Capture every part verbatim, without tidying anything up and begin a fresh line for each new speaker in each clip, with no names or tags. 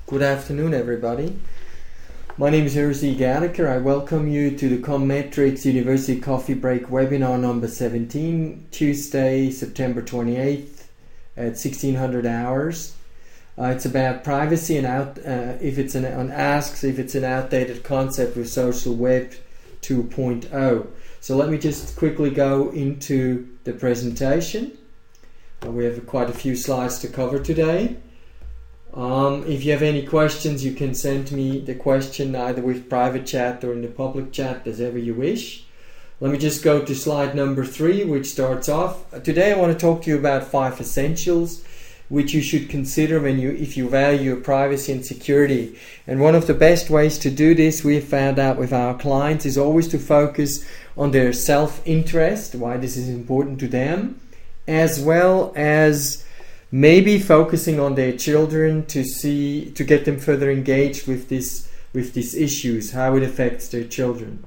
Good afternoon, everybody. My name is Urs Gallagher. I welcome you to the Commetrics University Coffee Break webinar number seventeen, Tuesday, September twenty-eighth at sixteen hundred hours. Uh, it's about privacy and out. Uh, if it's an on asks if it's an outdated concept with Social Web two point oh. So let me just quickly go into the presentation. Uh, we have quite a few slides to cover today. Um, if you have any questions, you can send me the question either with private chat or in the public chat, as ever you wish. Let me just go to slide number three, which starts off. Today I want to talk to you about five essentials which you should consider when you, if you value your privacy and security. And one of the best ways to do this, we have found out with our clients, is always to focus on their self-interest, why this is important to them, as well as maybe focusing on their children to see to get them further engaged with this with these issues, how it affects their children.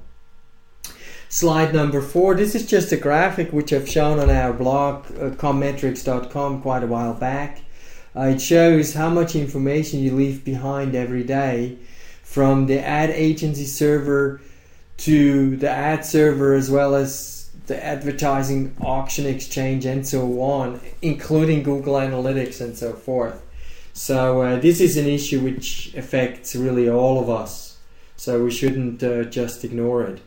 Slide number four. This is just a graphic which I've shown on our blog, uh, commetrics dot com, quite a while back. Uh, it shows how much information you leave behind every day, from the ad agency server to the ad server, as well as the advertising auction exchange and so on, including Google Analytics and so forth. So uh, this is an issue which affects really all of us, so we shouldn't uh, just ignore it.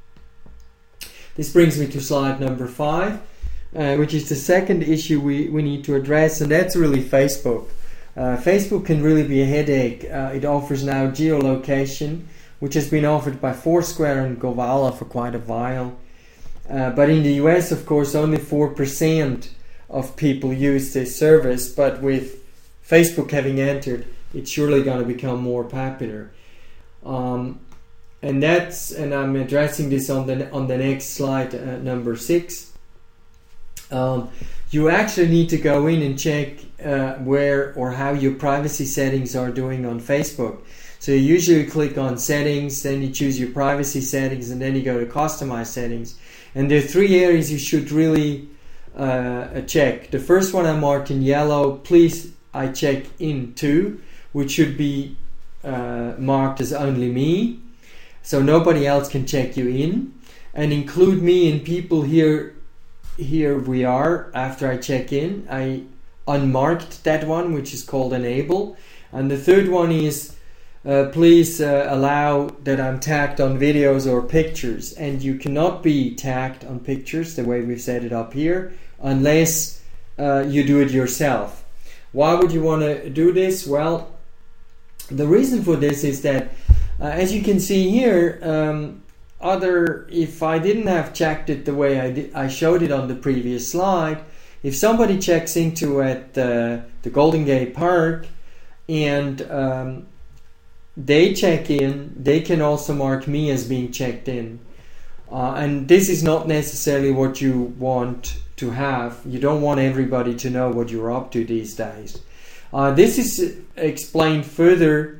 This brings me to slide number five, uh, which is the second issue we, we need to address, and that's really Facebook. Uh, Facebook can really be a headache. Uh, it offers now geolocation, which has been offered by Foursquare and Gowalla for quite a while. Uh, but in the U S, of course, only four percent of people use this service, but with Facebook having entered, it's surely going to become more popular. Um, and that's, and I'm addressing this on the on the next slide, uh, number six. Um, you actually need to go in and check uh, where or how your privacy settings are doing on Facebook. So you usually click on settings, then you choose your privacy settings, and then you go to customize settings. And there are three areas you should really uh, check. The first one I marked in yellow, please I check in to, which should be uh, marked as only me, so nobody else can check you in. And include me in people here. Here we are. After I check in, I unmarked that one, which is called enable. And the third one is Uh, please uh, allow that I'm tagged on videos or pictures, and you cannot be tagged on pictures the way we've set it up here unless uh, you do it yourself. Why would you want to do this? Well, the reason for this is that uh, as you can see here, um, other if I didn't have checked it the way I, did, I showed it on the previous slide, if somebody checks into at uh, the Golden Gate Park and um, they check in, they can also mark me as being checked in. Uh, and this is not necessarily what you want to have. You don't want everybody to know what you're up to these days. Uh, this is explained further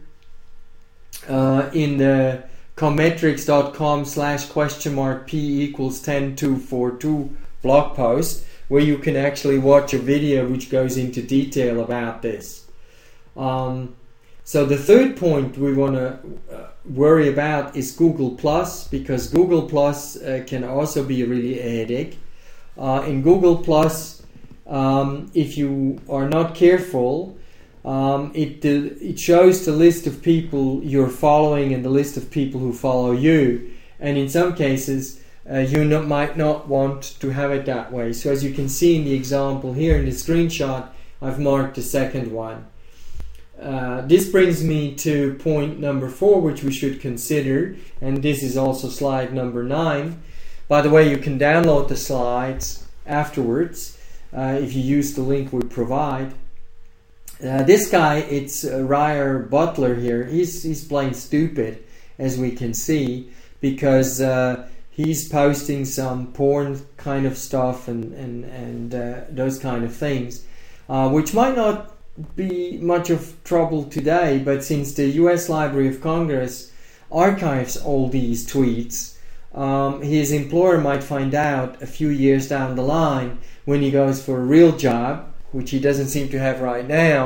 uh, in the commetrics dot com slash question mark p equals ten two four two blog post, where you can actually watch a video which goes into detail about this. Um, So the third point we want to uh, worry about is Google Plus, because Google Plus uh, can also be really a headache. Uh, in Google Plus, um, if you are not careful, um, it uh, it shows the list of people you're following and the list of people who follow you. And in some cases, uh, you not, might not want to have it that way. So as you can see in the example here in the screenshot, I've marked the second one. Uh, this brings me to point number four, which we should consider, and this is also slide number nine. By the way, you can download the slides afterwards uh, if you use the link we provide. Uh, this guy, it's uh, Ryer Butler here. He's he's plain stupid, as we can see, because uh, he's posting some porn kind of stuff and and and uh, those kind of things, uh, which might not be much of trouble today, but since the U S Library of Congress archives all these tweets, um, his employer might find out a few years down the line when he goes for a real job, which he doesn't seem to have right now,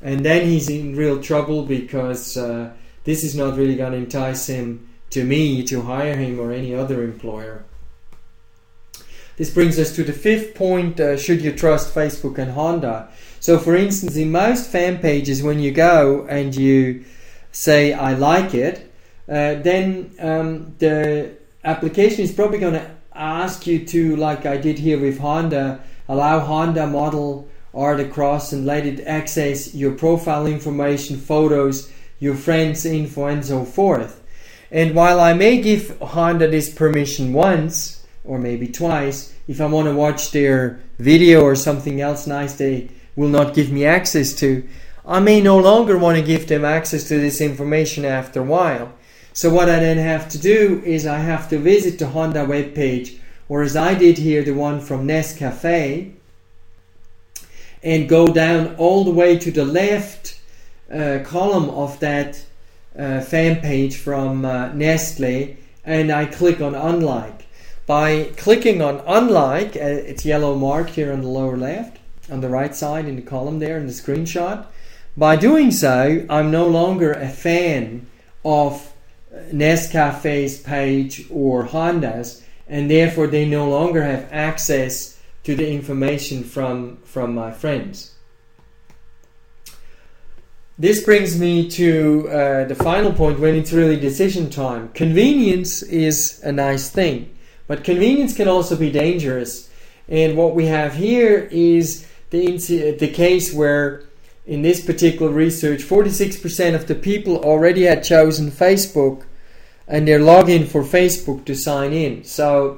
and then he's in real trouble because uh, this is not really going to entice him to me to hire him or any other employer. This brings us to the fifth point, uh, should you trust Facebook and Honda? So for instance, in most fan pages, when you go and you say, I like it, uh, then um, the application is probably going to ask you to, like I did here with Honda, allow Honda model art across and let it access your profile information, photos, your friends' info, and so forth. And while I may give Honda this permission once, or maybe twice, if I want to watch their video or something else nice they will not give me access to, I may no longer want to give them access to this information after a while. So what I then have to do is I have to visit the Honda webpage, or as I did here, the one from Nescafé, and go down all the way to the left uh, column of that uh, fan page from uh, Nestle, and I click on Unlike. By clicking on Unlike, uh, it's yellow marked here on the lower left, on the right side in the column there in the screenshot. By doing so, I'm no longer a fan of Nescafé's page or Honda's, and therefore they no longer have access to the information from, from my friends. This brings me to uh, the final point when it's really decision time. Convenience is a nice thing. But convenience can also be dangerous. And what we have here is the, the case where, in this particular research, forty-six percent of the people already had chosen Facebook and their login for Facebook to sign in. So,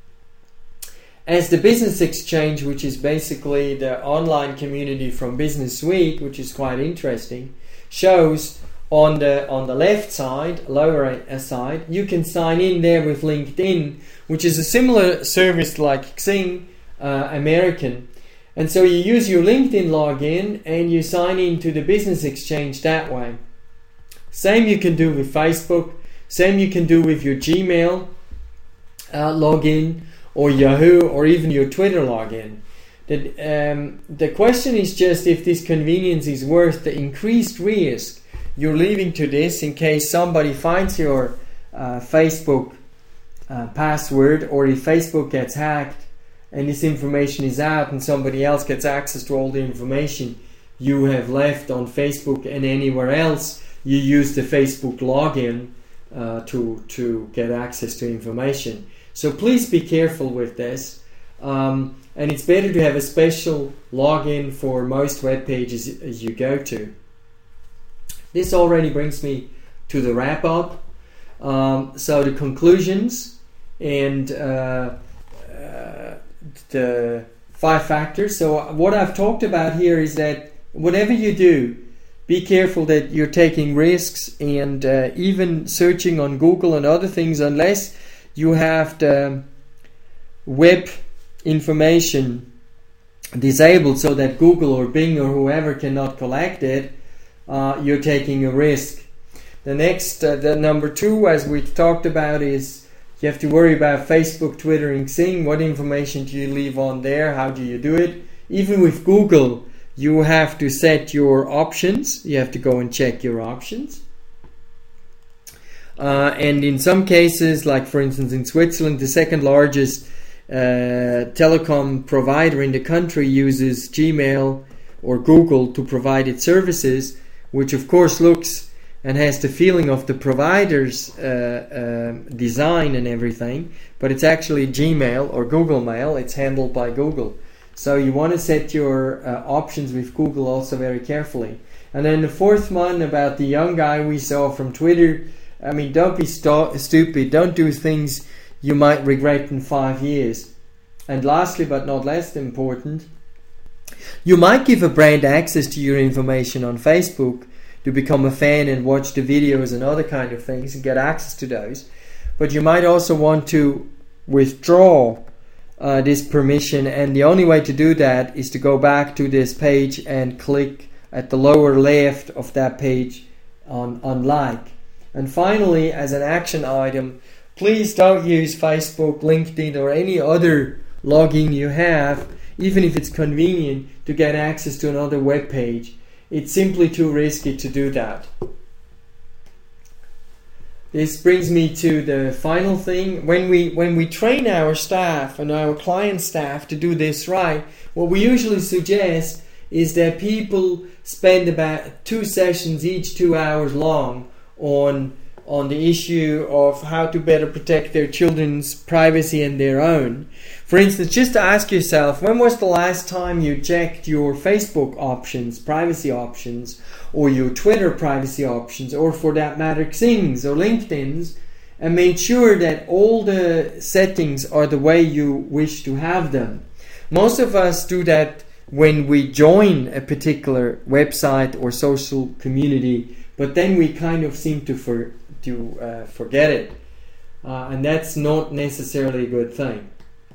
as the Business Exchange, which is basically the online community from Business Week, which is quite interesting, shows on the on the left side, lower side, you can sign in there with LinkedIn, which is a similar service like Xing, uh, American. And so you use your LinkedIn login and you sign into the Business Exchange that way. Same you can do with Facebook, same you can do with your Gmail uh, login, or Yahoo, or even your Twitter login. The, um, the question is just if this convenience is worth the increased risk you're leaving to this in case somebody finds your uh, Facebook uh, password, or if Facebook gets hacked and this information is out and somebody else gets access to all the information you have left on Facebook and anywhere else you use the Facebook login uh, to, to get access to information. So please be careful with this. Um, and it's better to have a special login for most web pages as you go to. This already brings me to the wrap up. Um, so the conclusions and uh, uh, the five factors. So what I've talked about here is that whatever you do, be careful that you're taking risks, and uh, even searching on Google and other things, unless you have the web information disabled so that Google or Bing or whoever cannot collect it, Uh, you're taking a risk. The next, uh, the number two, as we talked about, is you have to worry about Facebook, Twitter, and Xing. What information do you leave on there? How do you do it? Even with Google, you have to set your options. You have to go and check your options. Uh, and in some cases, like for instance in Switzerland, the second largest uh, telecom provider in the country uses Gmail or Google to provide its services, which of course looks and has the feeling of the provider's uh, uh, design and everything, but it's actually Gmail or Google Mail. It's handled by Google. So you want to set your uh, options with Google also very carefully. And then the fourth one about the young guy we saw from Twitter, I mean, don't be st- stupid. Don't do things you might regret in five years. And lastly, but not less important, you might give a brand access to your information on Facebook to become a fan and watch the videos and other kind of things and get access to those. But you might also want to withdraw uh, this permission, and the only way to do that is to go back to this page and click at the lower left of that page on Unlike. And finally, as an action item, please don't use Facebook, LinkedIn, or any other login you have, even if it's convenient, to get access to another web page. It's simply too risky to do that. This brings me to the final thing. When we when we train our staff and our client staff to do this right, what we usually suggest is that people spend about two sessions each two hours long on on the issue of how to better protect their children's privacy and their own. For instance, just to ask yourself, when was the last time you checked your Facebook options, privacy options, or your Twitter privacy options, or for that matter Xing's or LinkedIn's, and made sure that all the settings are the way you wish to have them? Most of us do that when we join a particular website or social community, but then we kind of seem to for, to uh, forget it, uh, and that's not necessarily a good thing.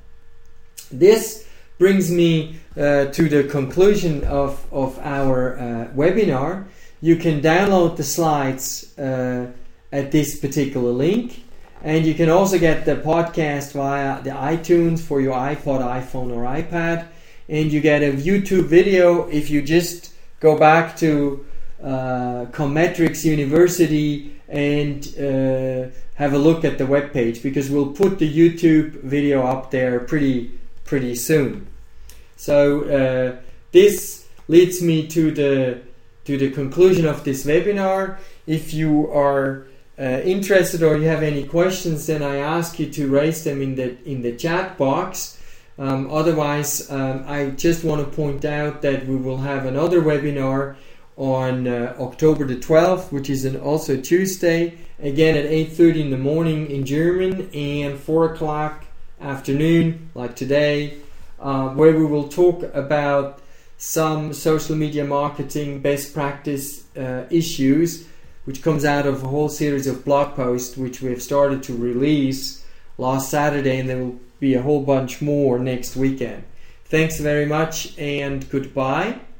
This brings me uh, to the conclusion of, of our uh, webinar. You can download the slides uh, at this particular link, and you can also get the podcast via the iTunes for your iPod, iPhone or iPad, and you get a YouTube video if you just go back to uh, Commetrics University and uh, have a look at the webpage, because we'll put the YouTube video up there pretty pretty soon. So uh, this leads me to the to the conclusion of this webinar. If you are uh, interested or you have any questions, then I ask you to raise them in the in the chat box. Um, otherwise, um, I just want to point out that we will have another webinar on uh, October the twelfth, which is an also Tuesday, again at eight thirty in the morning in German, and four o'clock afternoon, like today, uh, where we will talk about some social media marketing best practice uh, issues, which comes out of a whole series of blog posts which we have started to release last Saturday, and there will be a whole bunch more next weekend. Thanks very much and goodbye.